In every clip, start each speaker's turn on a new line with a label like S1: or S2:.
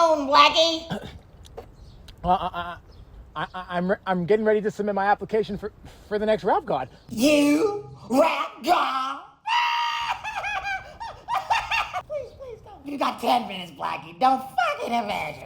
S1: phone, Blackie?
S2: I'm getting ready to submit my application for the next Rap God.
S1: You? Rap God? Please don't. You got 10 minutes, Blackie. Don't fucking imagine.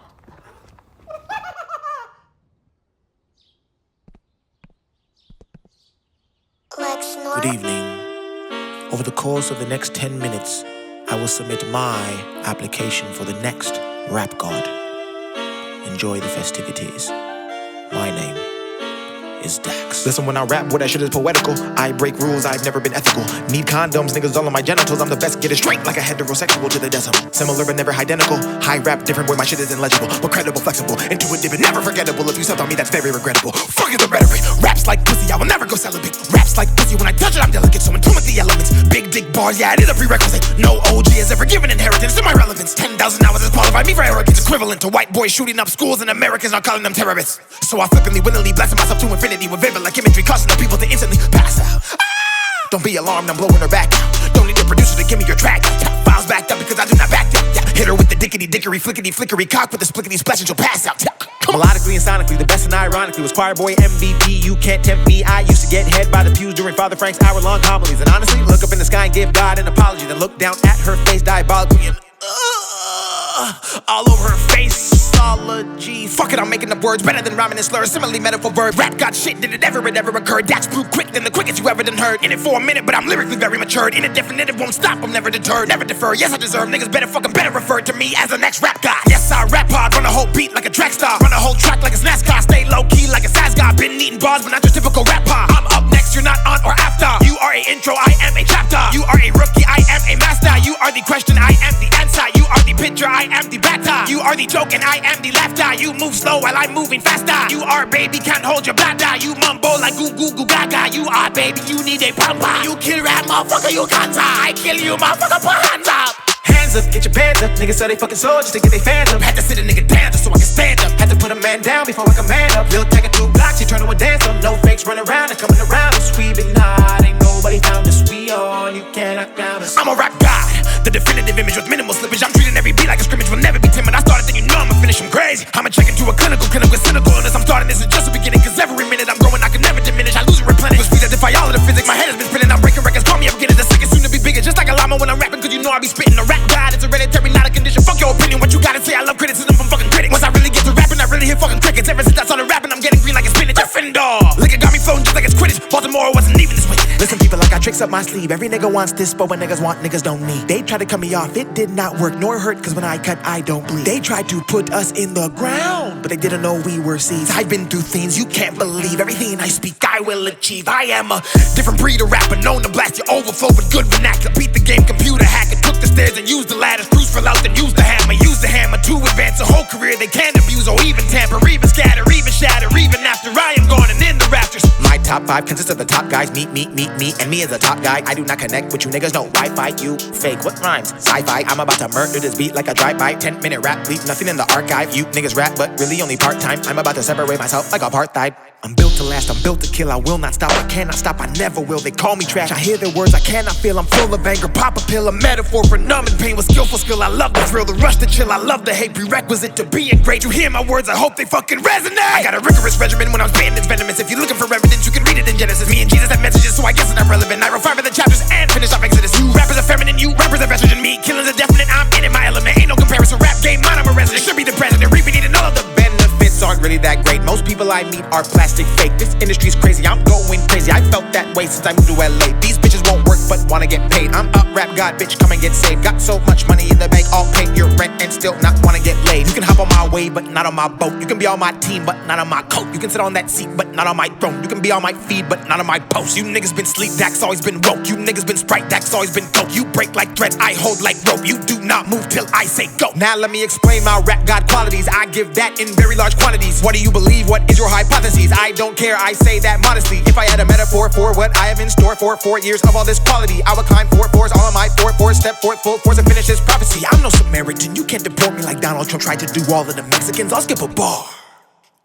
S3: Good evening. Over the course of the next 10 minutes, I will submit my application for the next Rap God. Enjoy the festivities. My name is Dax. Listen, when I rap, boy, that shit is poetical. I break rules, I've never been ethical. Need condoms, niggas all on my genitals. I'm the best, get it straight like a heterosexual to the decimal. Similar but never identical. High rap, different, boy, my shit is illegible. But credible, flexible, intuitive, and never forgettable. If you stepped on me, that's very regrettable. Fuck the rhetoric. Raps like pussy, I will never go celibate. Raps like pussy, when I touch it, I'm delicate. So in tune with the elements. Big dick bars, yeah, it is a prerequisite. No OG has ever given inheritance to my relevance. 10,000 hours has qualified me for arrogance. Equivalent to white boys shooting up schools and Americans not calling them terrorists. So I flippantly, willingly blasting myself to infinity with vivid like imagery, causing the people to instantly pass out. Don't be alarmed, I'm blowing her back out. Don't need the producer to give me your track. Files backed up because I do not back down. Hit her with the dickety dickery, flickety flickery, cock with the splickety splash and she'll pass out. Melodically and sonically, the best and ironically was Choir Boy MVP. You can't tempt me. I used to get head by the pews during Father Frank's hour-long homilies. And honestly, look up in the sky and give God an apology. Then look down at her face diabolically and all over her face. Apology. Fuck it, I'm making up words better than rhyming and slurs. Similarly, metaphor verb. Rap got shit. Did it ever occur? Dax blew quick than the quickest you ever done heard. In it for a minute, but I'm lyrically very matured. In a definitive, won't stop. I'm never deterred. Never defer. Yes, I deserve. Niggas better refer to me as the next rap guy. Yes, I rap hard. Run a whole beat like a track star. Run a whole track like a NASCAR. Stay low key like a SAS guy. Been eating bars, but not your typical rap pod. I'm up next. You're not on or after. You are a intro. I am a chapter. You are a rookie. I am a master. You are the question. I am the answer. You are the picture. I am the batter. You are the joke and I am the laughter. You move slow while I'm moving faster. You are baby, can't hold your bladder. You mumble like goo goo goo gaga. You are baby, you need a pampa. You kill rap, motherfucker, you can't. I kill you, motherfucker, put hands up. Hands up, get your bands up. Niggas sell they fucking soul just to get they fans up. Had to sit a nigga down just so I can stand up. Had to put a man down before I can man up. Lil' take it 2 blocks, she turn to a dancer. No fakes run around and coming around us. We been hot, ain't nobody found us. We on, you cannot count us. I'm a rap god, the definitive image with minimal slippage. I'm treating every beat like a scrimmage, will never be timid. I started, then you know I'ma finish him crazy. I'ma check into a clinical with cynical illness. I'm starting, this is just the beginning, cause every minute I'm growing, I can never diminish. I lose and replenish. With speed that defy all of the physics. My head has been spinning, I'm breaking records. Call me up, getting the sickest, soon to be bigger. Just like a llama when I'm rapping, cause you know I be spitting. A rap god, it's hereditary, not a condition. Fuck your opinion, what you gotta say. I love criticism from fucking critics. Once I really get to rapping, I really hit fucking crickets. Ever since I started rapping, I'm getting green like a spinach. Gryffindor, liquor got me floating just like it's Quidditch. Baltimore wasn't even this wicked. Listen, people, I got tricks up my sleeve. Every nigga wants this, but when niggas want, niggas don't need. They tried to cut me off, it did not work, nor hurt, cause when I cut, I don't bleed. They tried to put us in the ground, but they didn't know we were seeds. I've been through things you can't believe. Everything I speak, I will achieve. I am a different breed of rapper, known to blast you overflow with good vernacular. Beat the game, computer hacker, took the stairs and used the ladders. Cruise for out, then use the hammer. Use the hammer to advance a whole career. They can't abuse or even tamper, even scatter, even shatter, even after I am gone and in the rafters. My top 5 consists of the top guys. Me, and me as a top guy. I do not connect with you niggas, don't Wi-Fi. You fake, what rhymes? Sci-fi, I'm about to murder this beat like a drive-by. 10-minute rap, leave nothing in the archive. You niggas rap, but really only part-time. I'm about to separate myself like apartheid. I'm built to last, I'm built to kill. I will not stop, I cannot stop, I never will. They call me trash, I hear their words, I cannot feel. I'm full of anger, pop a pill, a metaphor for numbing pain with skillful skill. I love the thrill, the rush, the chill. I love the hate, prerequisite to being great. You hear my words, I hope they fucking resonate. I got a rigorous regimen when I'm spitting, it's venomous. If you're looking for evidence, you can read it in Genesis. Me and Jesus have messages, so I guess it's not relevant. I wrote 5 of the chapters and finish off Exodus. You rappers are feminine, you rappers are estrogen. Me, killing's a definite, I'm in it, my element. Ain't no comparison, rap game, mine, I'm a resident. Should be the president, repeating all of the benefits aren't really that great. Most people I meet are plastic fake. This industry's crazy, I'm going crazy. I felt that way since I moved to LA. These bitches won't work but wanna get paid. I'm a rap god, bitch, come and get saved. Got so much money in the bank, I'll pay your rent and still not wanna get laid. You can hop on my wave but not on my boat. You can be on my team but not on my coat. You can sit on that seat but not on my throne. You can be on my feed but not on my post. You niggas been sleep, Dax always been woke. You niggas been Sprite, Dax always been coke. You break like threads, I hold like rope. You do not move till I say go. Now let me explain my rap god qualities. I give that in very large quantities. What do you believe? What is your hypothesis? I don't care, I say that modestly. If I had a metaphor for what I have in store for 4 years of all this quality, I would climb 4 floors, all of my 4 floors, step forth full force and finish this prophecy. I'm no Samaritan, you can't deport me like Donald Trump tried to do all of the Mexicans. I'll skip a bar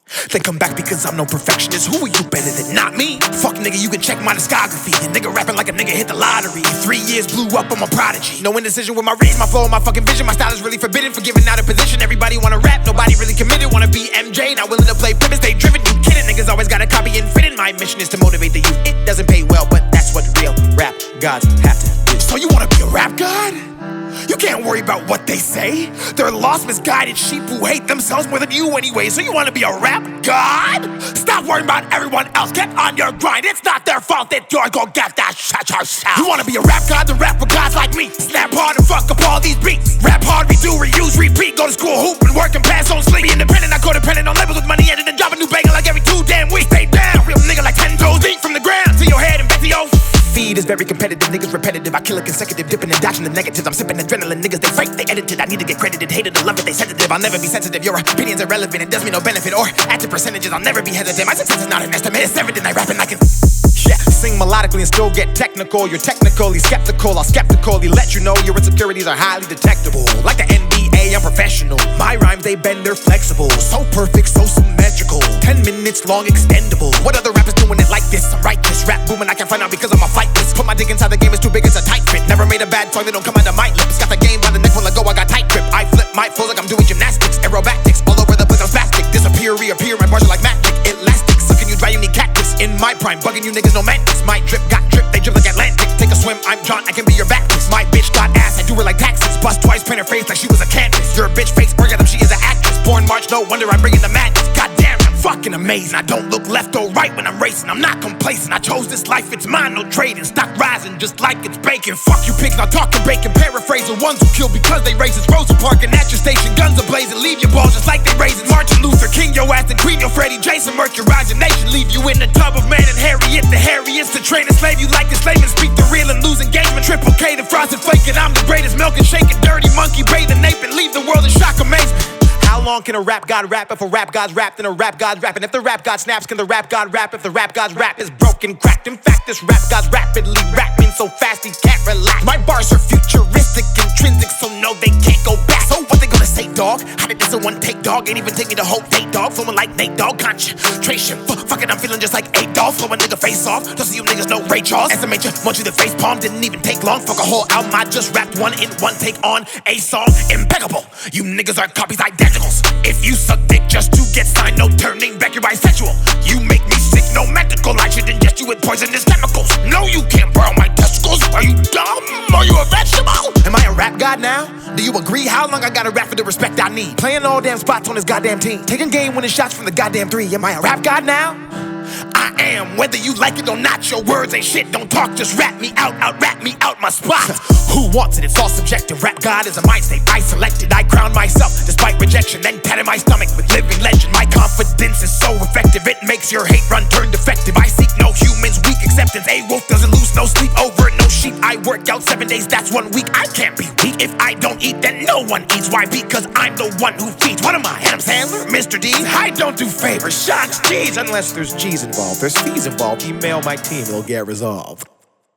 S3: Then come back because I'm no perfectionist. Who are you better than? Not me. Fuck nigga, you can check my discography. A nigga rapping like a nigga hit the lottery. 3 years blew up, I'm a prodigy. No indecision with my reach, my flow, my fucking vision. My style is really forbidden for giving out a position. Everybody wanna rap, nobody really committed. Wanna be MJ, not willing to play pivots. Stay driven, you kidding. Niggas always gotta copy and fit in. My mission is to motivate the youth. It doesn't pay well, but that's what real rap gods have to do. So you wanna be a rap god? You can't worry about what they say. They're lost, misguided sheep who hate themselves more than you anyway. So you wanna be a rap god? Stop worrying about everyone else. Get on your grind. It's not their fault that you're gonna get that shot. You wanna be a rap god? Then rap for gods like me. Snap hard and fuck up all these beats. Rap hard, redo, reuse, repeat. Go to school, hoop and work and pass on sleep. Be independent, not codependent on labels with money and then drop a new banger like every 2 damn weeks. Stay down, real nigga like 10 toes deep from the ground to your head and back to your feed is very competitive, niggas repetitive. I kill a consecutive, dipping and dodging the negatives. I'm sipping adrenaline, niggas they fake, they edited. I need to get credited, hated or love it, they sensitive. I'll never be sensitive, your opinion's irrelevant. It does me no benefit or add to percentages. I'll never be hesitant, my success is not an estimate. It's evident I rap and I can sing melodically and still get technical. You're technically skeptical, I'll skeptically let you know your insecurities are highly detectable. Like the NBA, I'm professional. My rhymes, they bend, they're flexible. So perfect, so symmetrical. 10 minutes long, extendable. What other rappers doing it like this? I'm righteous, rap booming, I can't find out because I'm a flight list. Put my dick inside the game, it's too big, it's a tight fit. Never made a bad song, they don't come out of my lips. Got the game by the neck, when I go, I got tight grip. I flip my flows like I'm doing gymnastics. Aerobatics, all over the place, I'm spastic. Disappear, reappear, my bars are like magic. Elastic, sucking you dry, you need cactus. In my prime, bugging you niggas, no mantis. My drip got drip, they drip like Atlantic. Take a swim, I'm John, I can be your backlist. My bitch got ass, I do her like taxes. Bust twice, paint her face like she was a canvas. Your bitch face orgasm, she is an actress. Born March, no wonder I'm bringing the madness. Goddamn, I'm fucking amazing. I don't look left or right when I'm racing. I'm not complacent, I chose this life, it's mine, no trading. Stock rising just like it's bacon. Fuck you pigs, not talking bacon. Paraphrase the ones who kill because they racist. Rosa Park and at your station, guns ablazing. Leave your balls just like they raising. Martin Luther King, your ass and Queen, your Freddie Jason. Mercurize your nation, leave you in the tub of man and Harriet. The hairiest to train and slave you like a slave and speak the real and lose engagement. Triple K, the frosted flake, and I'm the greatest. Milk and shake it, dirty monkey, bathe and ape and leave the world in shock amazement. How long can a rap god rap if a rap god's rap? Then a rap god's rapping. If the rap god snaps, can the rap god rap if the rap god's rap is broken, cracked? In fact, this rap god's rapidly rapping so fast he can't relax. My bars are futuristic, intrinsic, so no, they can't go back. So what they gonna say, dog? How did this a one take, dog? Ain't even take me the whole date, dog. Flowing like Nate, dog. Concentration, fuck it, I'm feeling just like a dog. Flow a nigga face off, just so you niggas know Ray Charles. Estimate you, want you the face palm, didn't even take long. Fuck a whole album, I just rapped one in one take on a song. Impeccable, you niggas are copies, identicals. If you suck dick just to get signed, no turning back, you're bisexual. You make me sick, no medical. I should ingest you with poisonous chemicals. No, you can't borrow my testicles. Are you dumb? Are you a vegetable? Am I a rap god now? Do you agree? How long I gotta rap for the respect I need? Playing all damn spots on this goddamn team. Taking game winning shots from the goddamn 3. Am I a rap god now? I am, whether you like it or not. Your words ain't shit, don't talk, just rap me out rap me out my spot. Who wants it? It's all subjective. Rap god is a mind state I selected. I crown myself despite rejection, then patted my stomach with living legend. My confidence is so effective, it makes your hate run turn defective. I seek no humans, weak acceptance. A wolf doesn't lose no sleep over no sheep. I work out 7 days, that's 1 week. I can't be weak. If I don't eat, then no one eats. Why? Because I'm the one who feeds. What am I, Adam Sandler? Mr. D? I don't do favors, shots, G's. Unless there's G's involved, there's fees involved. Email my team, it'll get resolved.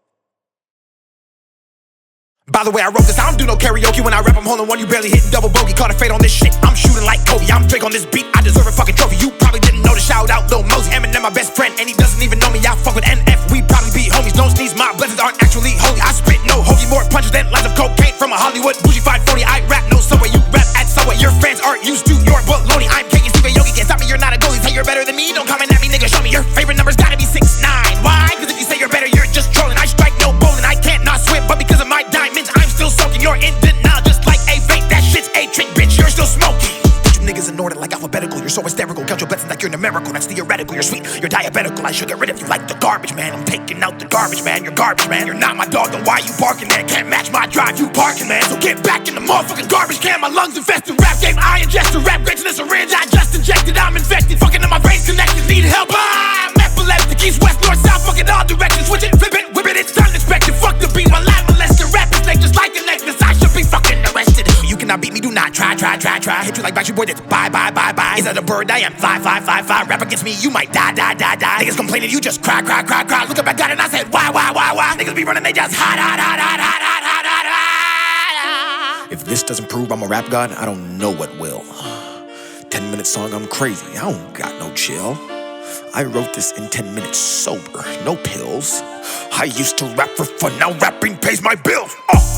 S3: By the way, I wrote this, I don't do no karaoke. When I rap, I'm holding one, you barely hitting double bogey. Caught a fade on this shit, I'm shooting like Kobe. I'm Drake on this beat, I deserve a fucking trophy. You probably didn't know to shout out Lil Mosey. Eminem, my best friend, and he doesn't even know me. I fuck with NF, we probably be homies. Don't sneeze, my blessings aren't actually holy. I spit no hoagie, more punches than lines of cocaine from a Hollywood bougie 540. I rap no Subway, you rap at Subway. Your fans aren't used to your baloney. I'm Katie Steve Yogi, can't stop me, you're not a goalie. Say you're better than me, don't comment at me, nigga. Show me your favorite number's gotta be 6'9". Why? Cause if you say you're better, you're just trolling. I strike no bowling, I can't not swim, but because of my diamonds, I'm still soaking. You're in denial, just like a vape. That shit's a trick, bitch, you're still smoking. Put you niggas in order like alphabetical. You're so hysterical, count your blessings like you're numerical. That's theoretical, you're sweet, you're diabetical. I should get rid of you like the garbage man. I'm taking out the garbage man, you're garbage man. You're not my dog, then why you barking, man? Can't match my drive, you barking, man. So get back in the motherfucking garbage can. My lungs infested, rap game, I ingest a rap great to this syringe. I just injected, I'm infected, fucking in my brain's connected. Need help, I'm epileptic, east, west, north, south, fucking all directions. Switch it, flip it, whip it, it's unexpected. Fuck the beat, my life molested. Rap is like just like a necklace, I should be fucking arrested. You cannot beat me, do not try. Hit you like Backstreet Boy, that's bye. Is that a bird? I am fly. Rap against me, you might die. Niggas complaining, you just cry. Look up, I got it, and I said, why? Niggas be running, they just hot. If this doesn't prove I'm a rap god, I don't know what will. 10-minute song, I'm crazy. I don't got no chill. I wrote this in 10 minutes sober, no pills. I used to rap for fun, now rapping pays my bills.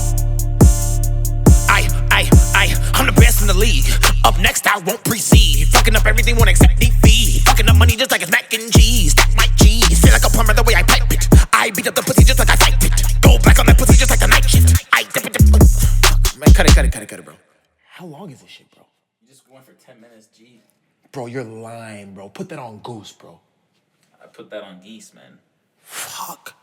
S3: I'm the best in the league. Up next, I won't precede. Fucking up everything, won't accept defeat. Fucking up money just like it's mac and cheese. Stack my cheese, feel like a plumber the way I pipe it. I beat up the pussy just like I fight it. Go back on that pussy just like the night shift. I dip it. Man, cut it, bro. How long is this shit, bro?
S4: You just went for 10 minutes, G.
S3: Bro, you're lying, bro. Put that on Goose, bro.
S4: I put that on Geese, man.
S3: Fuck.